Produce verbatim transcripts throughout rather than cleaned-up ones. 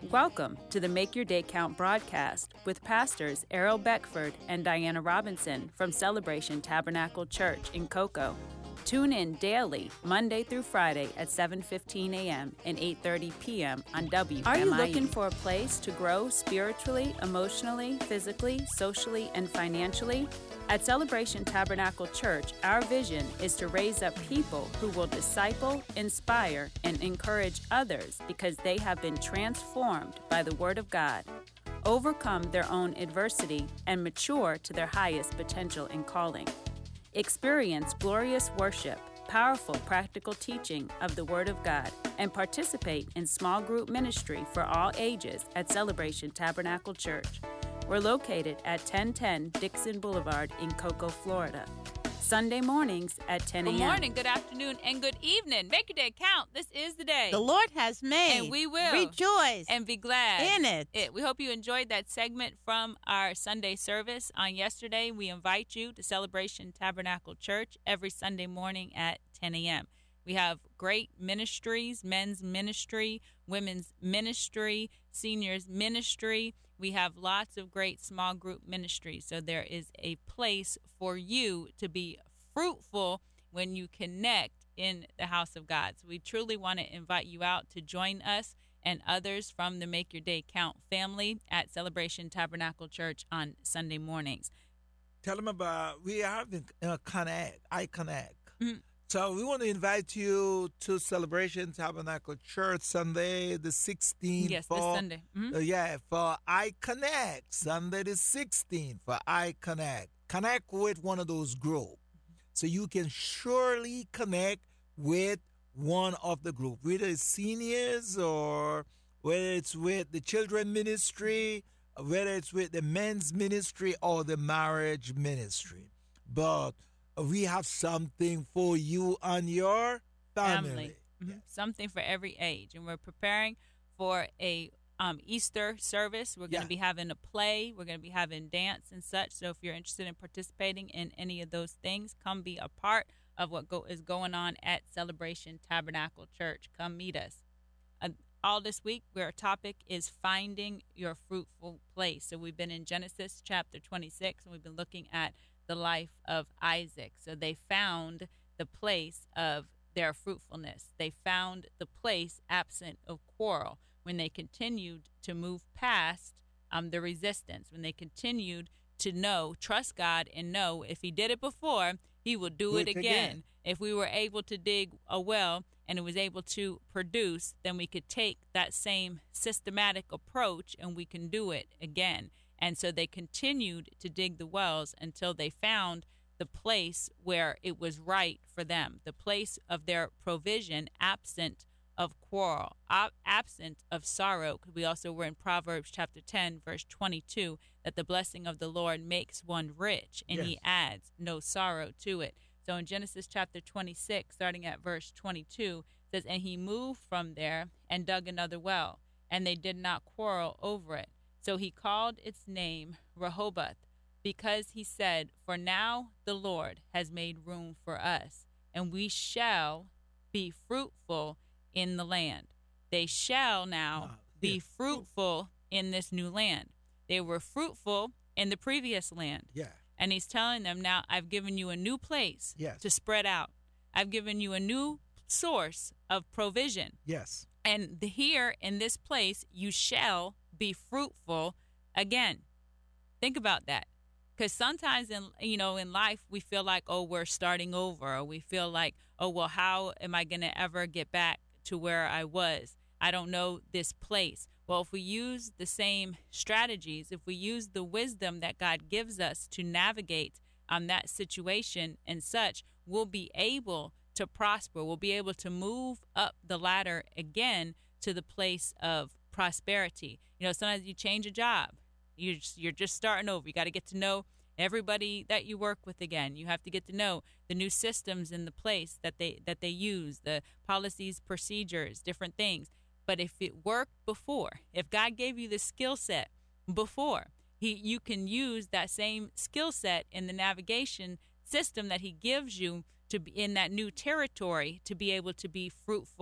Welcome to the Make Your Day Count broadcast with pastors Errol Beckford and Diana Robinson from Celebration Tabernacle Church in Cocoa. Tune in daily, Monday through Friday at seven fifteen a.m. and eight thirty p.m. on W M I E. Are you looking for a place to grow spiritually, emotionally, physically, socially, and financially? At Celebration Tabernacle Church, our vision is to raise up people who will disciple, inspire, and encourage others because they have been transformed by the Word of God, overcome their own adversity, and mature to their highest potential and calling. Experience glorious worship, powerful practical teaching of the Word of God, and participate in small group ministry for all ages at Celebration Tabernacle Church. We're located at ten ten Dixon Boulevard in Cocoa, Florida. Sunday mornings at ten a.m. Good morning, good afternoon, and good evening. Make your day count. This is the day the Lord has made. And we will rejoice and be glad in it. it. We hope you enjoyed that segment from our Sunday service on yesterday. We invite you to Celebration Tabernacle Church every Sunday morning at ten a.m. We have great ministries, men's ministry, women's ministry, seniors ministry. We have lots of great small group ministries. So there is a place for you to be fruitful when you connect in the house of God. So we truly want to invite you out to join us and others from the Make Your Day Count family at Celebration Tabernacle Church on Sunday mornings. Tell them about, we are having uh, Connect, I Connect. Mm-hmm. So we want to invite you to Celebration Tabernacle Church Sunday the sixteenth. Yes, for, this Sunday. Mm-hmm. Uh, yeah, for I Connect. Sunday the sixteenth for I Connect. Connect with one of those groups. So you can surely connect with one of the group, whether it's seniors or whether it's with the children ministry, whether it's with the men's ministry or the marriage ministry. But we have something for you and your family. family. Mm-hmm. Yes. Something for every age. And we're preparing for a um, Easter service. We're going to Yeah. be having a play. We're going to be having dance and such. So if you're interested in participating in any of those things, come be a part of what go- is going on at Celebration Tabernacle Church. Come meet us. Uh, all this week, our topic is finding your fruitful place. So we've been in Genesis chapter twenty-six, and we've been looking at the life of Isaac. So they found the place of their fruitfulness. They found the place absent of quarrel when they continued to move past um, the resistance, when they continued to know, trust God, and know if he did it before, he will do, Do it, it again. again. If we were able to dig a well and it was able to produce, then we could take that same systematic approach and we can do it again. And so they continued to dig the wells until they found the place where it was right for them, the place of their provision, absent of quarrel, ab- absent of sorrow. We also were in Proverbs chapter ten, verse twenty-two, that the blessing of the Lord makes one rich, and Yes. he adds no sorrow to it. So in Genesis chapter twenty-six, starting at verse twenty-two, it says, "And he moved from there and dug another well, and they did not quarrel over it. So he called its name Rehoboth, because he said, For now the Lord has made room for us, and we shall be fruitful in the land." They shall now Wow. be Yeah. fruitful in this new land. They were fruitful in the previous land. Yeah. And he's telling them, now I've given you a new place Yes. to spread out. I've given you a new source of provision. Yes. And the, here in this place, you shall be fruitful again. Think about that. Because sometimes in you know in life we feel like, oh, we're starting over, or we feel like, oh, well, how am I going to ever get back to where I was? I don't know this place. Well, if we use the same strategies, if we use the wisdom that God gives us to navigate um, that situation and such, we'll be able to prosper. We'll be able to move up the ladder again to the place of prosperity. You know, sometimes you change a job. You're just, you're just starting over. You got to get to know everybody that you work with again. You have to get to know the new systems in the place that they that they use, the policies, procedures, different things. But if it worked before, if God gave you the skill set before, he you can use that same skill set in the navigation system that he gives you to be in that new territory to be able to be fruitful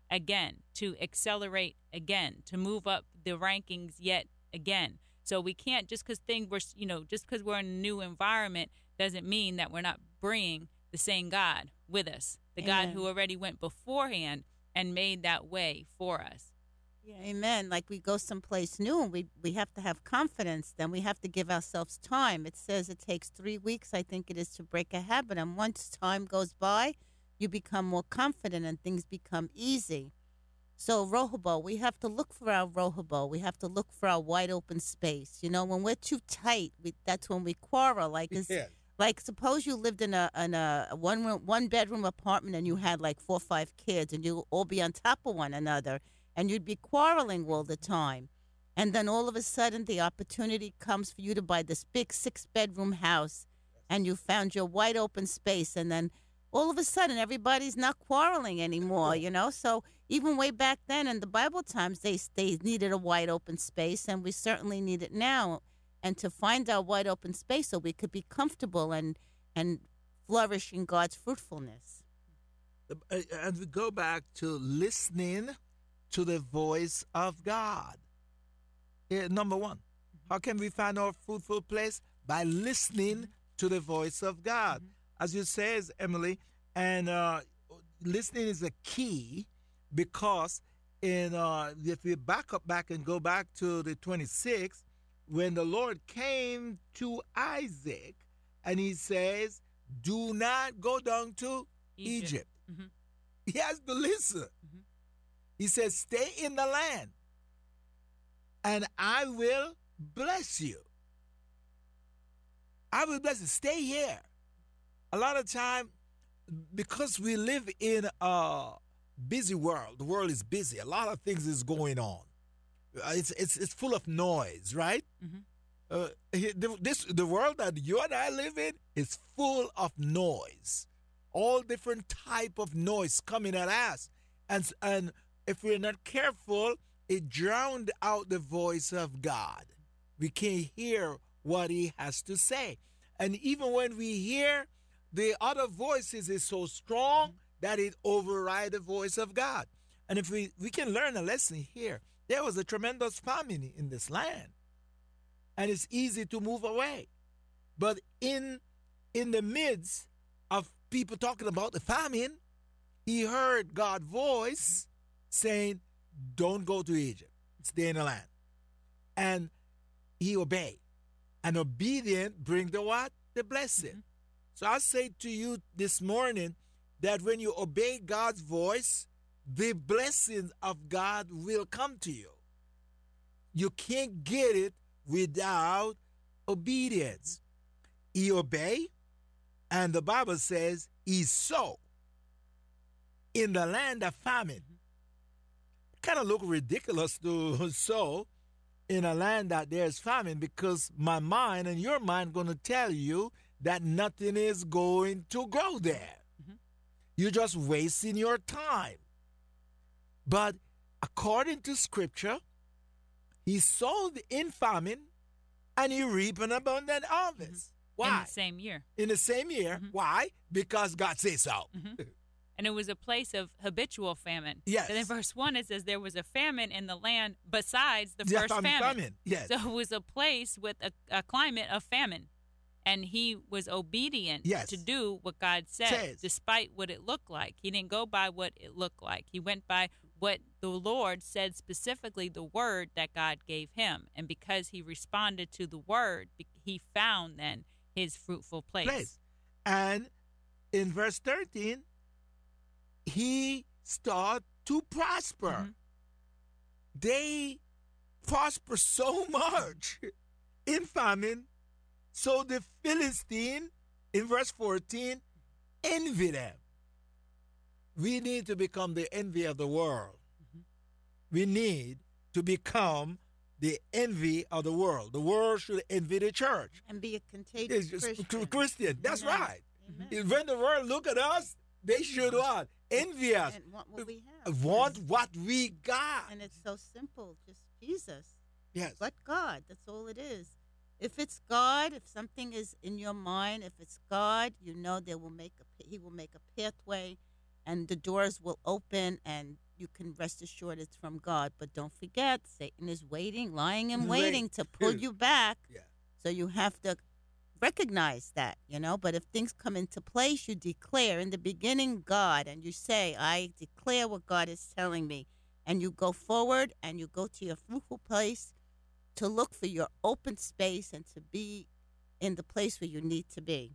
again, to accelerate again, to move up the rankings yet again. So we can't, just because things were, you know, just because we're in a new environment doesn't mean that we're not bringing the same God with us, the Amen. God who already went beforehand and made that way for us. Yeah, amen. Like we go someplace new and we, we have to have confidence. Then we have to give ourselves time. It says it takes three weeks, I think it is, to break a habit. And once time goes by, you become more confident and things become easy. So Rehoboth, we have to look for our Rehoboth. We have to look for our wide open space. You know, when we're too tight, we, that's when we quarrel. Like it's, Yeah. like suppose you lived in a in a one room one bedroom apartment and you had like four or five kids and you all be on top of one another and you'd be quarreling all the time. And then all of a sudden the opportunity comes for you to buy this big six bedroom house and you found your wide open space, and then all of a sudden everybody's not quarreling anymore, you know? So even way back then in the Bible times, they they needed a wide open space, and we certainly need it now. And to find our wide open space so we could be comfortable and and flourish in God's fruitfulness. Uh, And we go back to listening to the voice of God. Uh, number one, how can we find our fruitful place? By listening to the voice of God. As you says, Emily, and uh, listening is a key, because in uh, if we back up back and go back to the twenty-sixth, when the Lord came to Isaac and he says, do not go down to Egypt. Egypt. Mhm. He has to listen. Mhm. He says, stay in the land and I will bless you. I will bless you. Stay here. A lot of time, because we live in a busy world, the world is busy. A lot of things is going on. Uh, It's it's it's full of noise, right? Mhm. Uh, he- the, this the world that you and I live in is full of noise, all different type of noise coming at us, and s- and if we're not careful, it drowned out the voice of God. We can't hear what He has to say, and even when we hear the other voices, is so strong that it override the voice of God. And if we we can learn a lesson here. There was a tremendous famine in this land, and it's easy to move away. But in in the midst of people talking about the famine, he heard God's voice saying, don't go to Egypt, stay in the land. And he obeyed. And obedience bring the what? The blessing. So I say to you this morning that when you obey God's voice, the blessings of God will come to you. You can't get it without obedience. He obeyed, and the Bible says he sowed in the land of famine. Kind of look ridiculous to sow in a land that there's famine, because my mind and your mind going to tell you that nothing is going to grow there. Mhm. You're just wasting your time. But according to Scripture, he sowed in famine and he reaped an abundant harvest. Why? In the same year. In the same year. Mhm. Why? Because God says so. Mhm. And it was a place of habitual famine. Yes. And in verse one, it says there was a famine in the land besides the Yeah, first famine, famine. famine, yes. So it was a place with a, a climate of famine. And he was obedient Yes. to do what God said, Says. despite what it looked like. He didn't go by what it looked like. He went by what the Lord said, specifically the word that God gave him. And because he responded to the word, be- he found then his fruitful place. Place. And in verse thirteen, he started to prosper. Mhm. They prosper so much in famine. So the Philistine, in verse fourteen, envy them. We need to become the envy of the world. We need to become the envy of the world. The world should envy the church. And be a contagious It's just Christian. Christian. That's Amen. right. Amen. When the world look at us, they should what? Envy us. And want what we have. Want what we got. And it's so simple. Just Jesus. Yes. But God. That's all it is. If it's God, if something is in your mind, if it's God, you know they will make a He will make a pathway, and the doors will open, and you can rest assured it's from God. But don't forget, Satan is waiting, lying and Wait. waiting to pull you back. Yeah. So you have to recognize that, you know. But if things come into place, you declare in the beginning God, and you say, I declare what God is telling me. And you go forward and you go to your fruitful place to look for your open space and to be in the place where you need to be.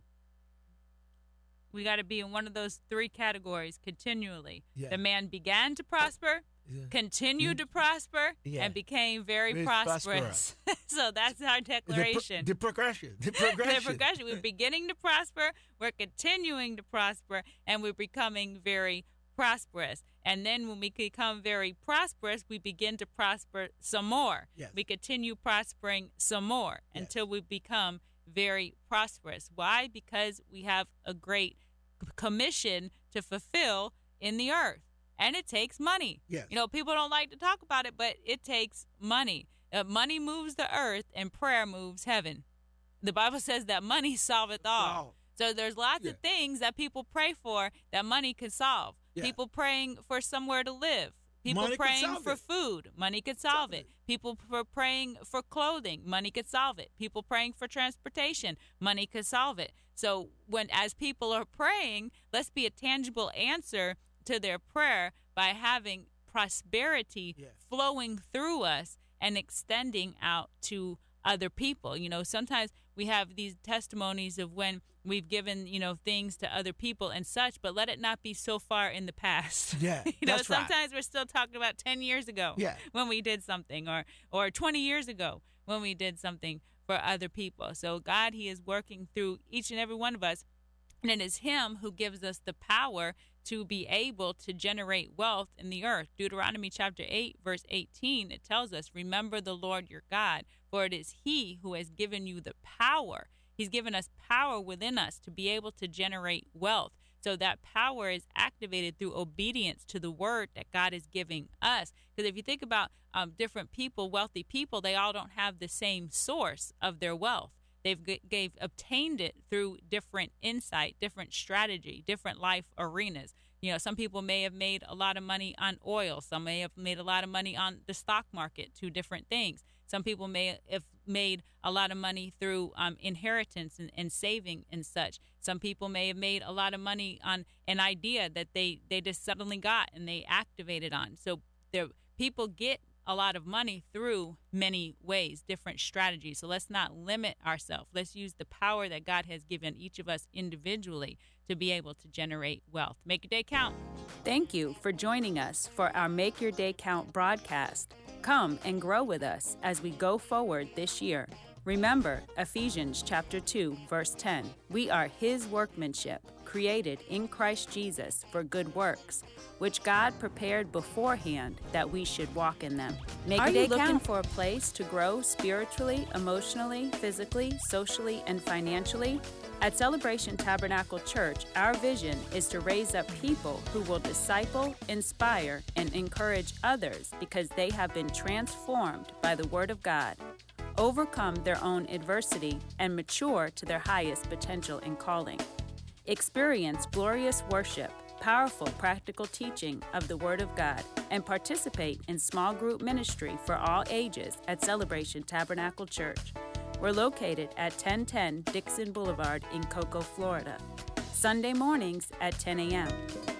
We got to be in one of those three categories continually. Yeah. The man began to prosper, Yeah. continued to prosper, Yeah. and became very Very prosperous. So that's our The, pro- declaration. the progression. The progression. The progression. We're beginning to prosper, we're continuing to prosper, and we're becoming very prosperous. And then when we become very prosperous, we begin to prosper some more. Yes. We continue prospering some more Yes. until we become very prosperous. Why? Because we have a great commission to fulfill in the earth. And it takes money. Yes. You know, people don't like to talk about it, but it takes money. Uh, money moves the earth and prayer moves heaven. The Bible says that money solveth all. Wow. So there's lots Yeah. of things that people pray for that money can solve. Yeah. People praying for somewhere to live. People Money can praying solve for it. food. Money could solve Solve it. it. People for praying for clothing. Money could solve it. People praying for transportation. Money could solve it. So when as people are praying, let's be a tangible answer to their prayer by having prosperity Yes. flowing through us and extending out to other people. You know, sometimes we have these testimonies of when we've given, you know, things to other people and such, but let it not be so far in the past. Yeah, you know, that's right. sometimes we're still talking about ten years ago Yeah. when we did something, or or twenty years ago when we did something for other people. So God, he is working through each and every one of us. And it is him who gives us the power to be able to generate wealth in the earth. Deuteronomy chapter eight, verse eighteen, it tells us, remember the Lord your God, for it is he who has given you the power. He's given us power within us to be able to generate wealth. So that power is activated through obedience to the word that God is giving us. Because if you think about um, different people, wealthy people, they all don't have the same source of their wealth. They've g- gave obtained it through different insight, different strategy, different life arenas. You know, some people may have made a lot of money on oil. Some may have made a lot of money on the stock market, two different things. Some people may have made a lot of money through um, inheritance and, and saving and such. Some people may have made a lot of money on an idea that they, they just suddenly got and they activated on. So there, people get a lot of money through many ways, different strategies. So let's not limit ourselves. Let's use the power that God has given each of us individually to be able to generate wealth. Make your day count. Thank you for joining us for our Make Your Day Count broadcast. Come and grow with us as we go forward this year. Remember Ephesians chapter two, verse ten. We are his workmanship, created in Christ Jesus for good works, which God prepared beforehand that we should walk in them. Make Are your day you looking count for a place to grow spiritually, emotionally, physically, socially, and financially? At Celebration Tabernacle Church, our vision is to raise up people who will disciple, inspire, and encourage others because they have been transformed by the Word of God, overcome their own adversity, and mature to their highest potential and calling. Experience glorious worship, powerful practical teaching of the Word of God, and participate in small group ministry for all ages at Celebration Tabernacle Church. We're located at ten ten Dixon Boulevard in Cocoa, Florida. Sunday mornings at ten a.m.